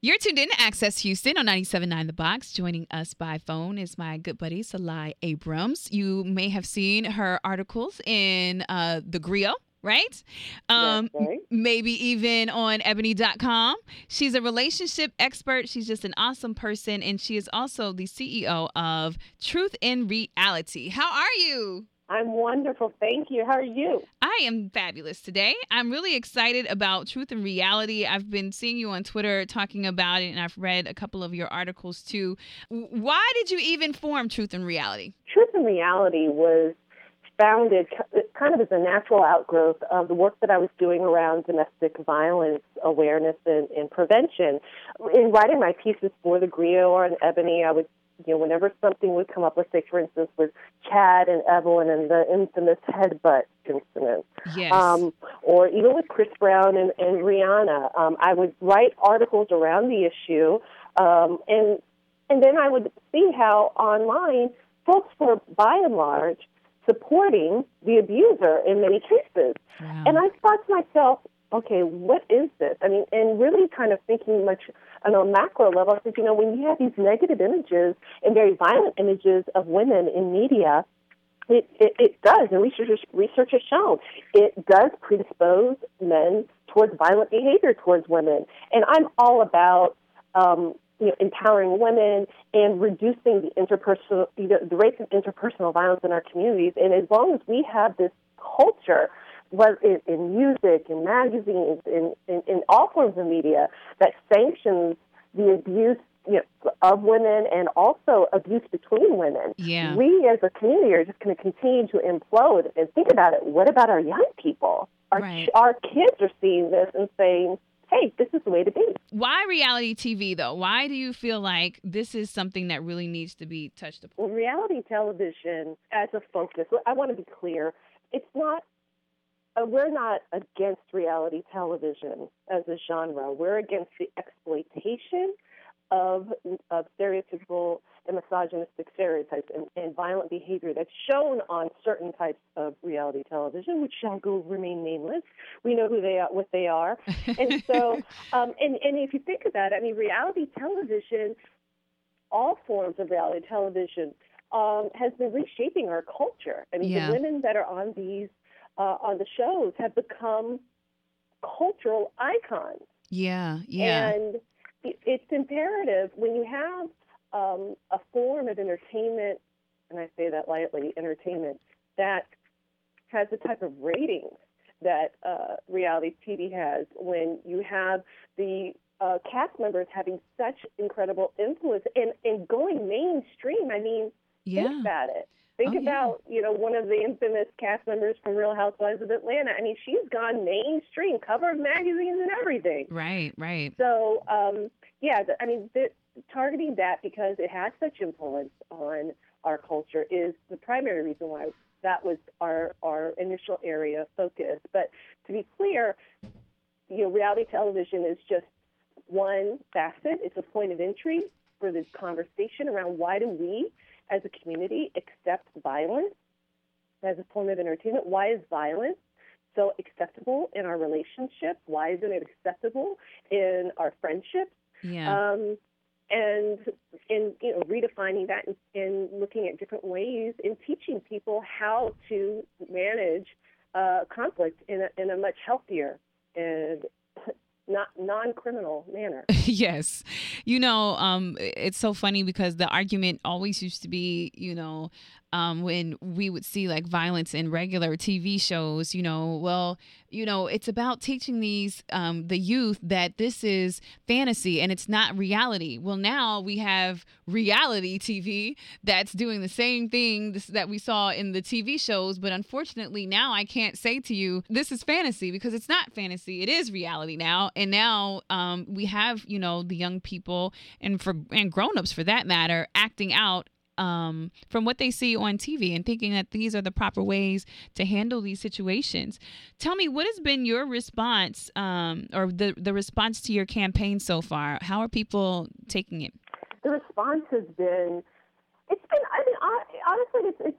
You're tuned in to Access Houston on 97.9 The Box. Joining us by phone is my good buddy, Salai Abrams. You may have seen her articles in The Griot, right? That's right. Maybe even on ebony.com. She's a relationship expert. She's just an awesome person. And she is also the CEO of Truth in Reality. How are you? I'm wonderful. Thank you. How are you? I am fabulous today. I'm really excited about Truth and Reality. I've been seeing you on Twitter talking about it, and I've read a couple of your articles too. Why did you even form Truth and Reality? Truth and Reality was founded kind of as a natural outgrowth of the work that I was doing around domestic violence awareness and prevention. In writing my pieces for The Griot or in Ebony, I would whenever something would come up, let's say, for instance, with Chad and Evelyn and the infamous headbutt incident, yes. Or even with Chris Brown and Rihanna, I would write articles around the issue, and then I would see how online folks were, by and large, supporting the abuser in many cases. Wow. And I thought to myself, okay, what is this? I mean, and really kind of thinking much on a macro level, I said, when you have these negative images and very violent images of women in media, it does, and research has shown, it does predispose men towards violent behavior towards women. And I'm all about, empowering women and reducing the interpersonal, the rates of interpersonal violence in our communities. And as long as we have this culture, whether in music, in magazines, in all forms of media, that sanctions the abuse of women and also abuse between women. Yeah. We as a community are just going to continue to implode. And think about it. What about our young people? Our kids are seeing this and saying, hey, this is the way to be. Why reality TV, though? Why do you feel like this is something that really needs to be touched upon? Well, reality television as a focus, I want to be clear, it's not. We're not against reality television as a genre. We're against the exploitation of stereotypical and misogynistic stereotypes and violent behavior that's shown on certain types of reality television, which shall remain nameless. We know who they are, what they are. And so, and if you think about it, I mean, reality television, all forms of reality television, has been reshaping our culture. I mean, the women that are on these on the shows have become cultural icons. Yeah. And it's imperative when you have a form of entertainment, and I say that lightly, entertainment, that has the type of ratings that reality TV has, when you have the cast members having such incredible influence and going mainstream. I mean, think about it. Think about, one of the infamous cast members from Real Housewives of Atlanta. I mean, she's gone mainstream, cover of magazines and everything. Right. So, targeting that because it has such influence on our culture is the primary reason why that was our initial area of focus. But to be clear, reality television is just one facet. It's a point of entry for this conversation around why do we, as a community, accept violence as a form of entertainment? Why is violence so acceptable in our relationships? Why isn't it acceptable in our friendships? Yeah. And redefining that and looking at different ways and teaching people how to manage conflict in a much healthier and not non-criminal manner. Yes. It's so funny because the argument always used to be, when we would see like violence in regular TV shows, it's about teaching the youth that this is fantasy and it's not reality. Well, now we have reality TV that's doing the same thing that we saw in the TV shows. But unfortunately, now I can't say to you, this is fantasy, because it's not fantasy. It is reality now. And now we have, the young people and grown-ups for that matter, acting out from what they see on TV and thinking that these are the proper ways to handle these situations. Tell me, what has been your response or the response to your campaign so far? How are people taking it? The response has been, honestly,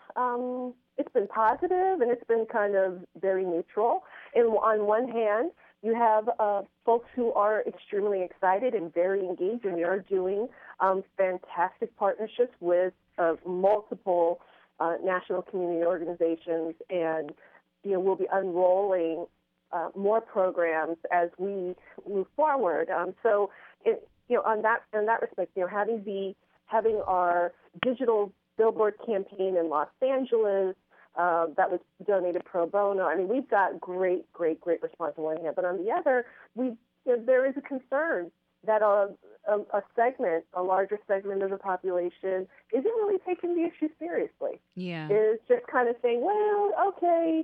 it's been positive and it's been kind of very neutral. And on one hand, You have folks who are extremely excited and very engaged, and we are doing fantastic partnerships with multiple national community organizations, and we'll be unrolling more programs as we move forward. So, on that respect, having our digital billboard campaign in Los Angeles that was donated pro bono. I mean, we've got great response on one hand, but on the other, there is a concern that a larger segment of the population isn't really taking the issue seriously. Yeah, is just kind of saying, well, okay,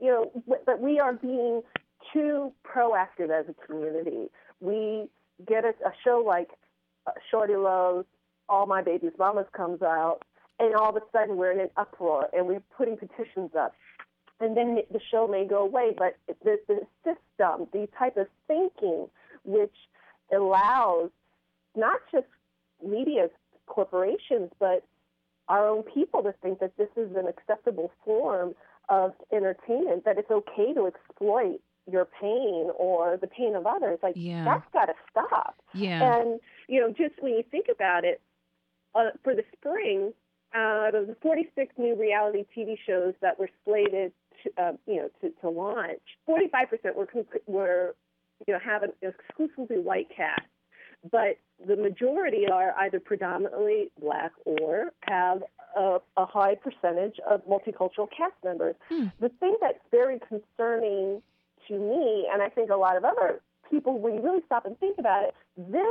but we are being too proactive as a community. We get a show like Shorty Lowe's All My Baby's Mamas comes out, and all of a sudden we're in an uproar, and we're putting petitions up. And then the show may go away, but the system, the type of thinking which allows not just media corporations, but our own people to think that this is an acceptable form of entertainment, that it's okay to exploit your pain or the pain of others. Like, that's got to stop. Yeah. And, just when you think about it, for the spring, of the 46 new reality TV shows that were slated to launch, 45% were have an exclusively white cast, but the majority are either predominantly Black or have a high percentage of multicultural cast members. The thing that's very concerning to me, and I think a lot of other people, when you really stop and think about it,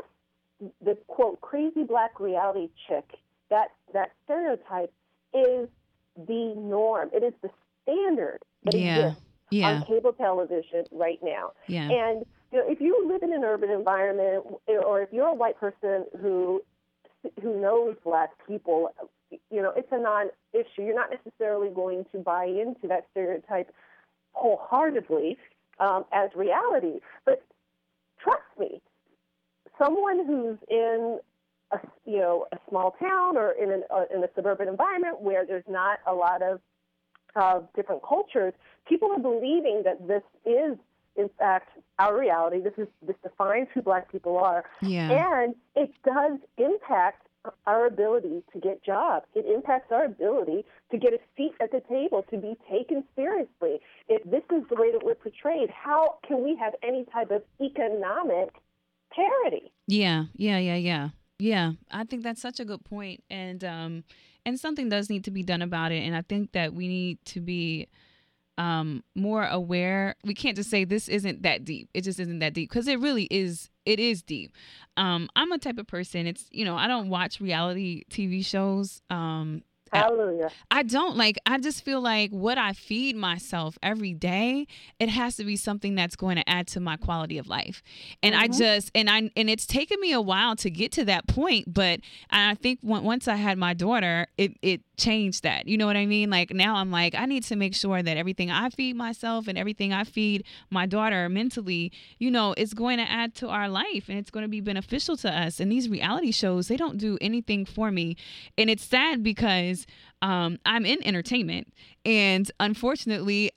the quote crazy Black reality chick, that stereotype is the norm. It is the standard that exists on cable television right now. Yeah. And if you live in an urban environment, or if you're a white person who knows Black people, it's a non-issue. You're not necessarily going to buy into that stereotype wholeheartedly as reality. But trust me, someone who's in a small town or in a suburban environment where there's not a lot of different cultures, people are believing that this is, in fact, our reality. This defines who Black people are. Yeah. And it does impact our ability to get jobs. It impacts our ability to get a seat at the table, to be taken seriously. If this is the way that we're portrayed, how can we have any type of economic parity? Yeah, I think that's such a good point, and something does need to be done about it. And I think that we need to be more aware. We can't just say this isn't that deep. It just isn't that deep, because it really is. It is deep. I'm a type of person. I don't watch reality TV shows. Hallelujah. I don't I just feel like what I feed myself every day, it has to be something that's going to add to my quality of life. And and it's taken me a while to get to that point, but I think once I had my daughter, it changed that. You know what I mean? Like, now I'm like, I need to make sure that everything I feed myself and everything I feed my daughter mentally, is going to add to our life, and it's going to be beneficial to us. And these reality shows, they don't do anything for me. And it's sad because I'm in entertainment, and unfortunately,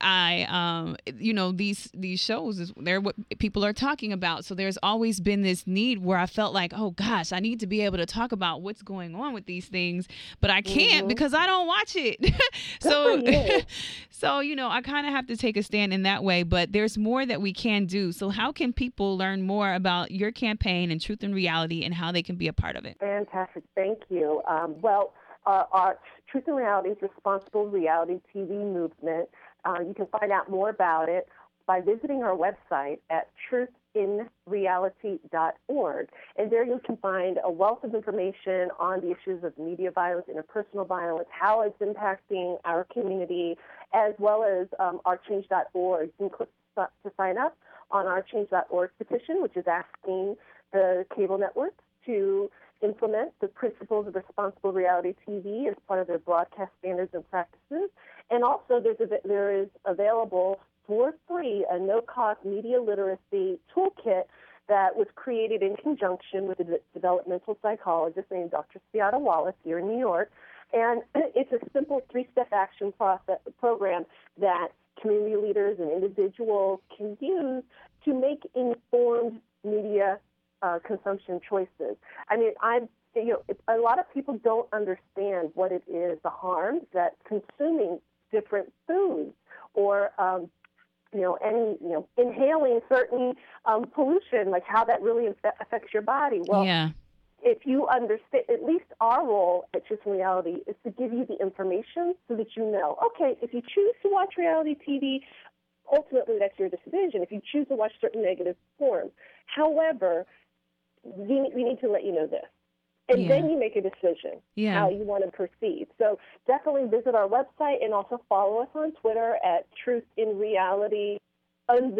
these shows they're what people are talking about. So there's always been this need where I felt like, oh gosh, I need to be able to talk about what's going on with these things, but I can't because I don't watch it. So I kind of have to take a stand in that way. But there's more that we can do. So how can people learn more about your campaign and Truth and Reality, and how they can be a part of it? Fantastic, thank you. Our Truth and Reality's Responsible Reality TV movement. You can find out more about it by visiting our website at truthinreality.org. And there you can find a wealth of information on the issues of media violence, interpersonal violence, how it's impacting our community, as well as our change.org. You can click to sign up on our change.org petition, which is asking the cable networks to implement the principles of responsible reality TV as part of their broadcast standards and practices. And also there is available for free a no-cost media literacy toolkit that was created in conjunction with a developmental psychologist named Dr. Seattle Wallace here in New York. And it's a simple 3-step action program that community leaders and individuals can use to make informed media consumption choices. I mean, a lot of people don't understand what it is, the harms that consuming different foods or inhaling certain pollution, like how that really affects your body. Well, yeah. If you understand, at least our role at Truth in Reality is to give you the information so that you know, okay, if you choose to watch reality TV, ultimately that's your decision if you choose to watch certain negative forms. However, we need to let you know this. And then you make a decision how you want to proceed. So definitely visit our website and also follow us on Twitter at truthinreality_. And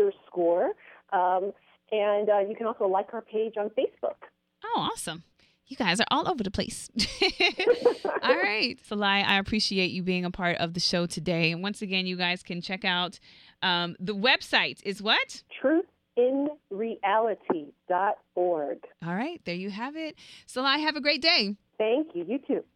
you can also like our page on Facebook. Oh, awesome. You guys are all over the place. All right. Salai, I appreciate you being a part of the show today. And once again, you guys can check out the website is what? Truthinreality.org. All right. There you have it. Salai, have a great day. Thank you. You too.